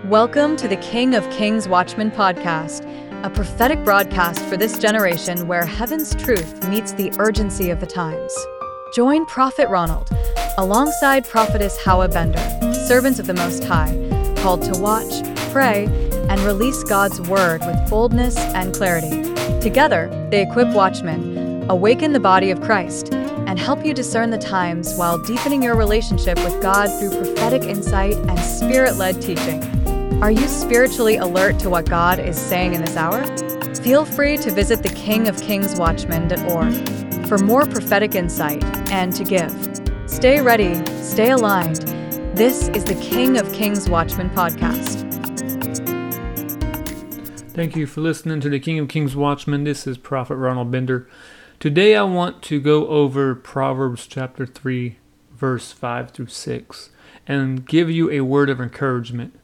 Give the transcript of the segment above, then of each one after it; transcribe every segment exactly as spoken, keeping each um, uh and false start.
Welcome to the King of Kings Watchmen podcast, a prophetic broadcast for this generation where heaven's truth meets the urgency of the times. Join Prophet Ronald alongside Prophetess Howa Bender, servants of the Most High, called to watch, pray, and release God's word with boldness and clarity. Together, they equip watchmen, awaken the body of Christ, and help you discern the times while deepening your relationship with God through prophetic insight and spirit-led teaching. Are you spiritually alert to what God is saying in this hour? Feel free to visit the king of kings watchmen dot org for more prophetic insight and to give. Stay ready, stay aligned. This is the King of Kings Watchmen podcast. Thank you for listening to the King of Kings Watchmen. This is Prophet Ronald Bender. Today I want to go over Proverbs chapter three, verse five through six, and give you a word of encouragement.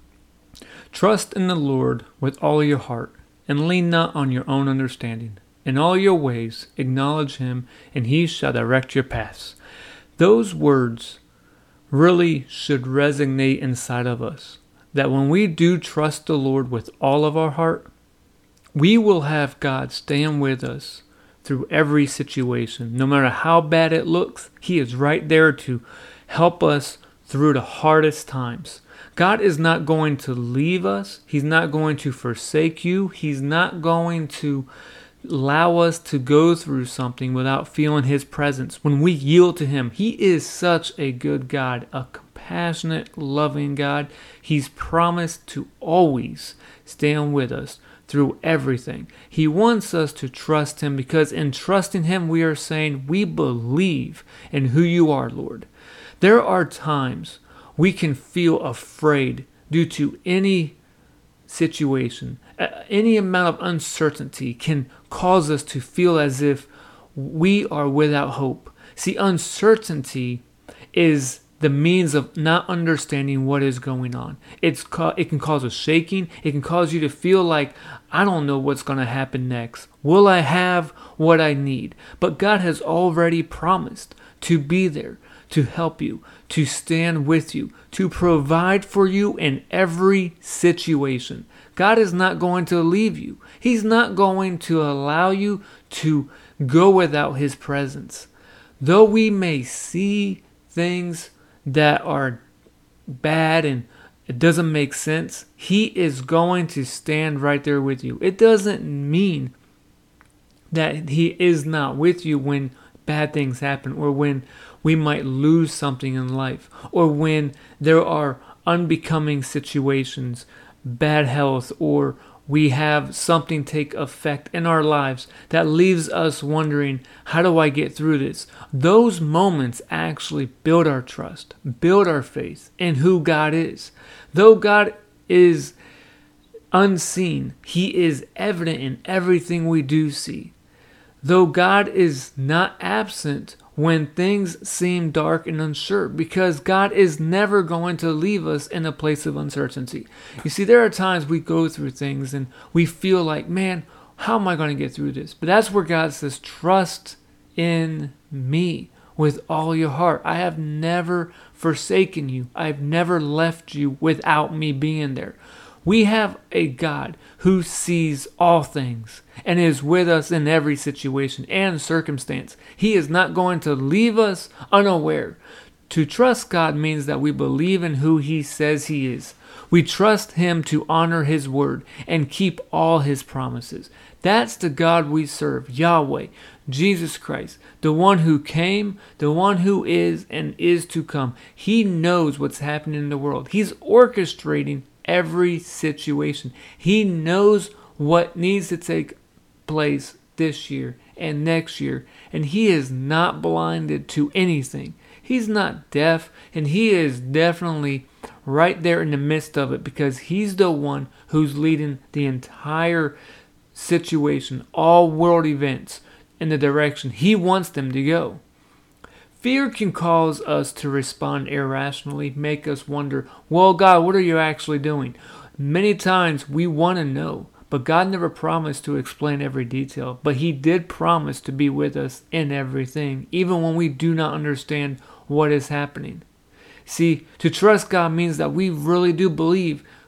Trust in the Lord with all your heart, and lean not on your own understanding. In all your ways acknowledge him, and he shall direct your paths. Those words really should resonate inside of us, that when we do trust the Lord with all of our heart, we will have God stand with us through every situation. No matter how bad it looks, he is right there to help us through the hardest times. God is not going to leave us. He's not going to forsake you. He's not going to allow us to go through something without feeling his presence. When we yield to him, he is such a good God, a compassionate, loving God. He's promised to always stand with us through everything. He wants us to trust him because in trusting him, we are saying, we believe in who you are, Lord. There are times we can feel afraid due to any situation. Uh, any amount of uncertainty can cause us to feel as if we are without hope. See, uncertainty is the means of not understanding what is going on. It's ca- It can cause us shaking. It can cause you to feel like, I don't know what's going to happen next. Will I have what I need? But God has already promised to be there, to help you, to stand with you, to provide for you in every situation. God is not going to leave you. He's not going to allow you to go without his presence. Though we may see things that are bad and it doesn't make sense, he is going to stand right there with you. It doesn't mean that he is not with you when bad things happen, or when we might lose something in life, or when there are unbecoming situations, bad health, or we have something take effect in our lives that leaves us wondering, how do I get through this? Those moments actually build our trust, build our faith in who God is. Though God is unseen, he is evident in everything we do see. Though God is not absent when things seem dark and unsure, because God is never going to leave us in a place of uncertainty. You see, there are times we go through things and we feel like, man, how am I going to get through this? But that's where God says, trust in me with all your heart. I have never forsaken you. I've never left you without me being there. We have a God who sees all things and is with us in every situation and circumstance. He is not going to leave us unaware. To trust God means that we believe in who he says he is. We trust him to honor his word and keep all his promises. That's the God we serve, Yahweh, Jesus Christ, the one who came, the one who is and is to come. He knows what's happening in the world. He's orchestrating every situation. He knows what needs to take place this year and next year, and he is not blinded to anything. He's not deaf, and he is definitely right there in the midst of it, because he's the one who's leading the entire situation, all world events, in the direction he wants them to go. Fear can cause us to respond irrationally, make us wonder, well, God, what are you actually doing? Many times we want to know, but God never promised to explain every detail. But he did promise to be with us in everything, even when we do not understand what is happening. See, to trust God means that we really do believe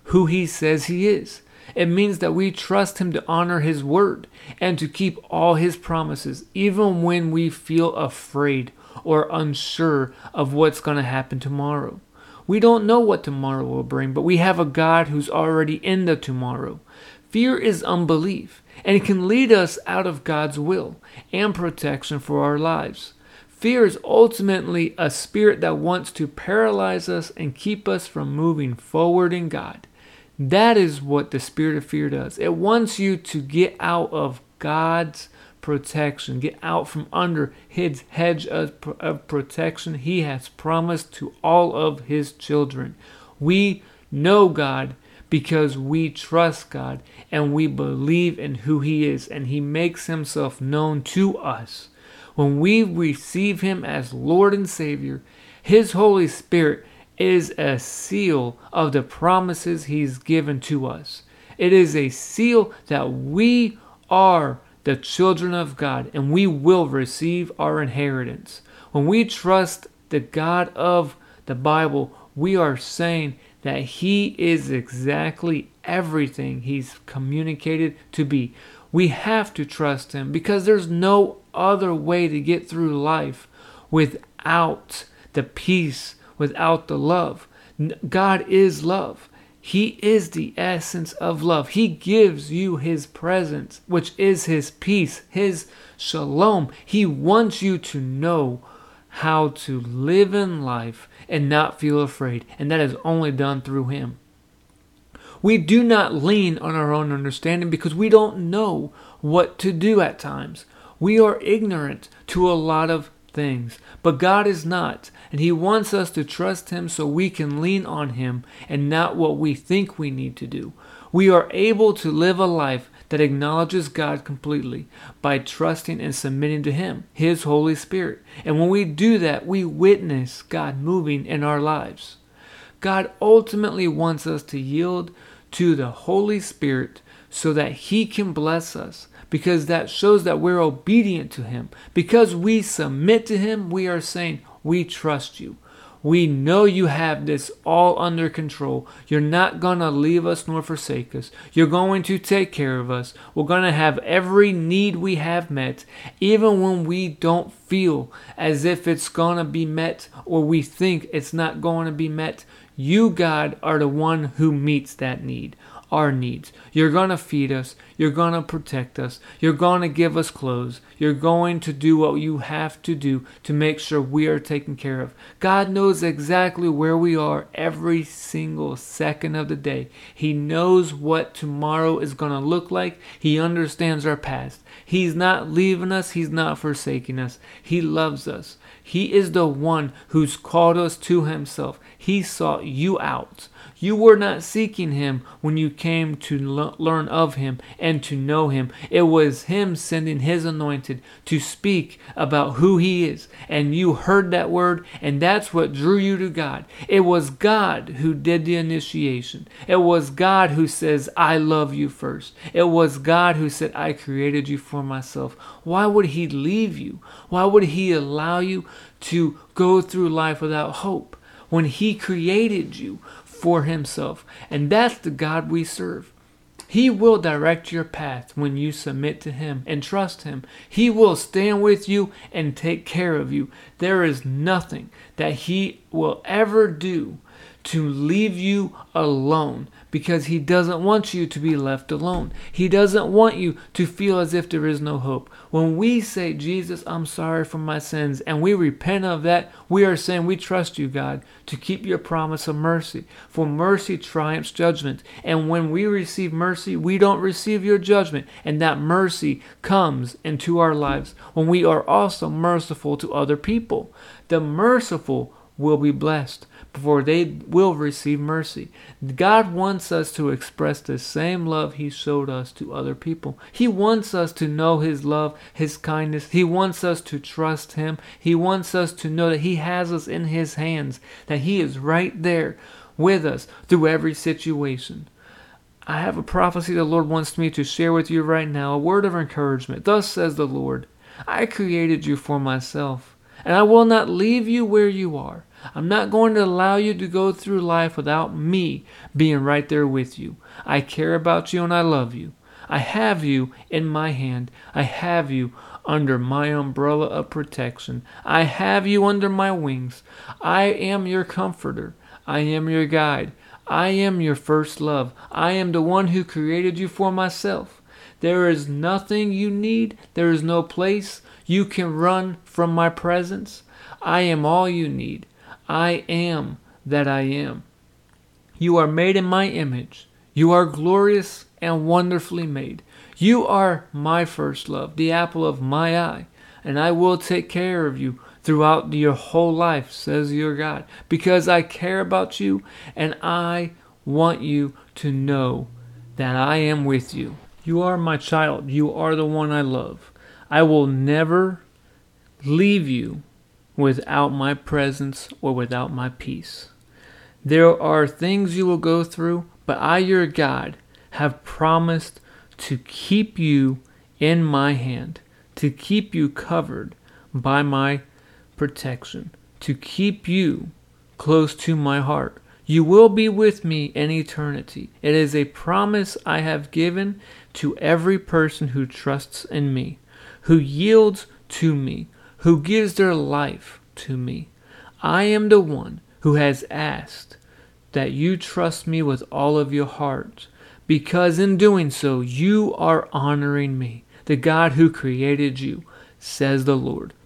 who he says he is. It means that we trust him to honor his word and to keep all his promises, even when we feel afraid or unsure of what's going to happen tomorrow. We don't know what tomorrow will bring, but we have a God who's already in the tomorrow. Fear is unbelief, and it can lead us out of God's will and protection for our lives. Fear is ultimately a spirit that wants to paralyze us and keep us from moving forward in God. That is what the spirit of fear does. It wants you to get out of God's protection, get out from under his hedge of, of protection he has promised to all of his children. We know God because we trust God and we believe in who he is, and he makes himself known to us. When we receive him as Lord and Savior, his Holy Spirit is a seal of the promises he's given to us. It is a seal that we are the children of God and we will receive our inheritance. When we trust the God of the Bible, we are saying that he is exactly everything he's communicated to be. We have to trust him because there's no other way to get through life without the peace, without the love. God is love. He is the essence of love. He gives you his presence, which is his peace, his shalom. He wants you to know how to live in life and not feel afraid, and that is only done through him. We do not lean on our own understanding because we don't know what to do at times. We are ignorant to a lot of things, but God is not, and he wants us to trust him so we can lean on him and not what we think we need to do. We are able to live a life that acknowledges God completely by trusting and submitting to him, his Holy Spirit. And when we do that, we witness God moving in our lives. God ultimately wants us to yield to the Holy Spirit so that he can bless us, because that shows that we're obedient to him. Because we submit to him, we are saying, we trust you. We know you have this all under control. You're not going to leave us nor forsake us. You're going to take care of us. We're going to have every need we have met, even when we don't feel as if it's going to be met or we think it's not going to be met. You, God, are the one who meets that need. Our needs. You're going to feed us. You're going to protect us. You're going to give us clothes. You're going to do what you have to do to make sure we are taken care of. God knows exactly where we are every single second of the day. He knows what tomorrow is going to look like. He understands our past. He's not leaving us. He's not forsaking us. He loves us. He is the one who's called us to himself. He sought you out. You were not seeking him when you came to le- learn of him and to know him. It was him sending his anointed to speak about who he is. And you heard that word, and that's what drew you to God. It was God who did the initiation. It was God who says, I love you first. It was God who said, I created you for myself. Why would he leave you? Why would he allow you to go through life without hope when he created you for himself? And that's the God we serve. He will direct your path when you submit to him and trust him. He will stand with you and take care of you. There is nothing that he will ever do to leave you alone, because he doesn't want you to be left alone. He doesn't want you to feel as if there is no hope. When we say, Jesus, I'm sorry for my sins, and we repent of that, we are saying we trust you, God, to keep your promise of mercy. For mercy triumphs judgment. And when we receive mercy, we don't receive your judgment. And that mercy comes into our lives when we are also merciful to other people. The merciful will be blessed, for they will receive mercy. God wants us to express the same love he showed us to other people. He wants us to know his love, his kindness. He wants us to trust him. He wants us to know that he has us in his hands, that he is right there with us through every situation. I have a prophecy the Lord wants me to share with you right now, a word of encouragement. Thus says the Lord, I created you for myself, and I will not leave you where you are. I'm not going to allow you to go through life without me being right there with you. I care about you and I love you. I have you in my hand. I have you under my umbrella of protection. I have you under my wings. I am your comforter. I am your guide. I am your first love. I am the one who created you for myself. There is nothing you need. There is no place you can run from my presence. I am all you need. I am that I am. You are made in my image. You are glorious and wonderfully made. You are my first love, the apple of my eye, and I will take care of you throughout your whole life, says your God, because I care about you and I want you to know that I am with you. You are my child. You are the one I love. I will never leave you without my presence or without my peace. There are things you will go through, but I, your God, have promised to keep you in my hand, to keep you covered by my protection, to keep you close to my heart. You will be with me in eternity. It is a promise I have given to every person who trusts in me, who yields to me, who gives their life to me. I am the one who has asked that you trust me with all of your heart, because in doing so, you are honoring me, the God who created you, says the Lord.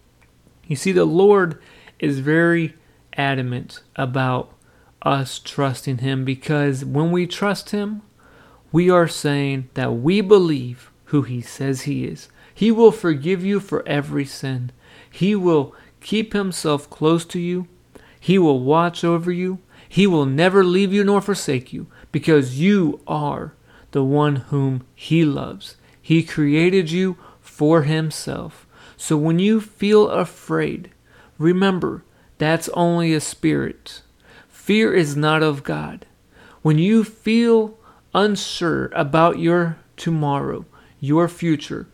You see, the Lord is very adamant about us trusting Him, because when we trust Him, we are saying that we believe who He says He is. He will forgive you for every sin. He will keep Himself close to you. He will watch over you. He will never leave you nor forsake you, because you are the one whom He loves. He created you for Himself. So when you feel afraid, remember, that's only a spirit. Fear is not of God. When you feel unsure about your tomorrow, your future,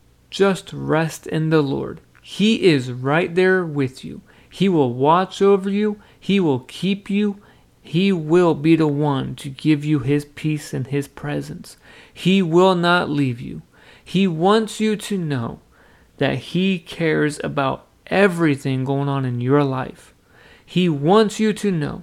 just rest in the Lord. He is right there with you. He will watch over you. He will keep you. He will be the one to give you His peace and His presence. He will not leave you. He wants you to know that He cares about everything going on in your life. He wants you to know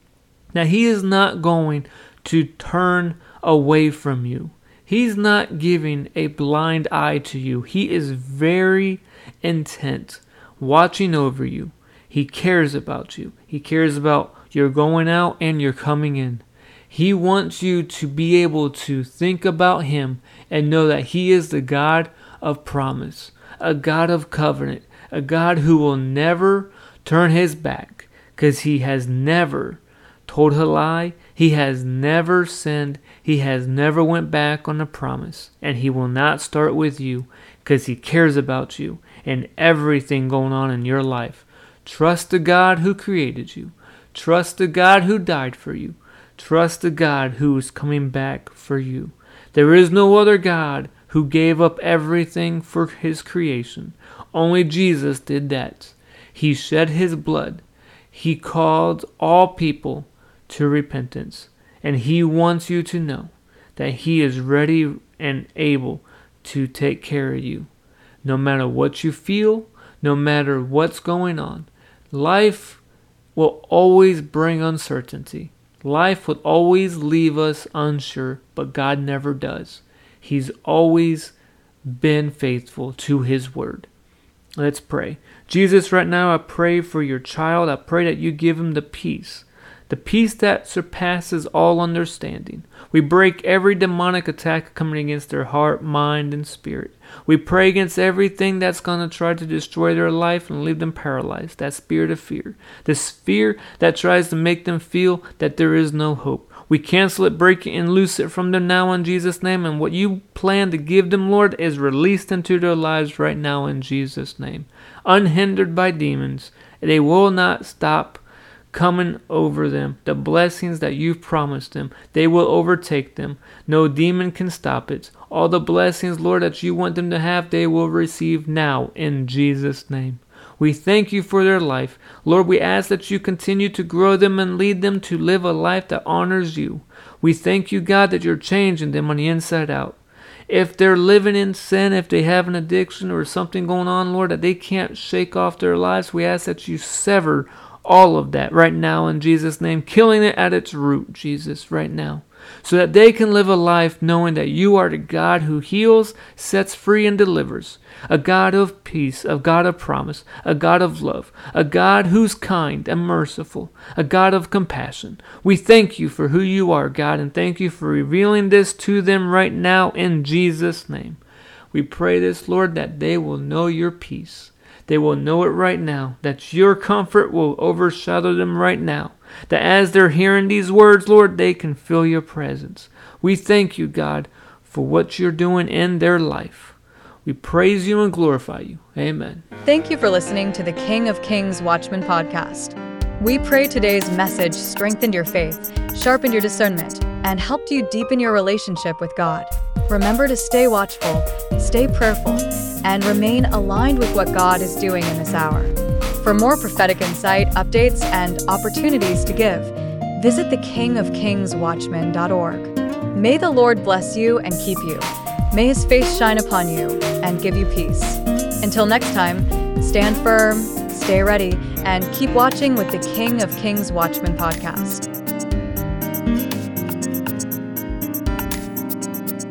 that He is not going to turn away from you. He's not giving a blind eye to you. He is very intent, watching over you. He cares about you. He cares about your going out and your coming in. He wants you to be able to think about Him and know that He is the God of promise, a God of covenant, a God who will never turn His back, because He has never told a lie. He has never sinned. He has never went back on a promise. And He will not start with you, because He cares about you and everything going on in your life. Trust the God who created you. Trust the God who died for you. Trust the God who is coming back for you. There is no other God who gave up everything for His creation. Only Jesus did that. He shed His blood. He called all people to repentance. And He wants you to know that He is ready and able to take care of you. No matter what you feel, no matter what's going on, life will always bring uncertainty. Life will always leave us unsure, but God never does. He's always been faithful to His word. Let's pray. Jesus, right now I pray for your child. I pray that you give him the peace. The peace that surpasses all understanding. We break every demonic attack coming against their heart, mind, and spirit. We pray against everything that's going to try to destroy their life and leave them paralyzed. That spirit of fear. This fear that tries to make them feel that there is no hope. We cancel it, break it, and loose it from them now in Jesus' name. And what you plan to give them, Lord, is released into their lives right now in Jesus' name. Unhindered by demons. They will not stop coming over them. The blessings that you've promised them, they will overtake them. No demon can stop it. All the blessings, Lord, that you want them to have, they will receive now in Jesus' name. We thank you for their life. Lord, we ask that you continue to grow them and lead them to live a life that honors you. We thank you, God, that you're changing them on the inside out. If they're living in sin, if they have an addiction or something going on, Lord, that they can't shake off their lives, we ask that you sever all of that right now in Jesus' name, killing it at its root, Jesus, right now, so that they can live a life knowing that you are the God who heals, sets free, and delivers, a God of peace, a God of promise, a God of love, a God who's kind and merciful, a God of compassion. We thank you for who you are, God, and thank you for revealing this to them right now in Jesus' name. We pray this, Lord, that they will know your peace. They will know it right now, that your comfort will overshadow them right now, that as they're hearing these words, Lord, they can feel your presence. We thank you, God, for what you're doing in their life. We praise you and glorify you. Amen. Thank you for listening to the King of Kings Watchmen podcast. We pray today's message strengthened your faith, sharpened your discernment, and helped you deepen your relationship with God. Remember to stay watchful, stay prayerful, and remain aligned with what God is doing in this hour. For more prophetic insight, updates, and opportunities to give, visit the king of kings watchmen dot org. May the Lord bless you and keep you. May his face shine upon you and give you peace. Until next time, stand firm, stay ready, and keep watching with the King of Kings Watchmen podcast.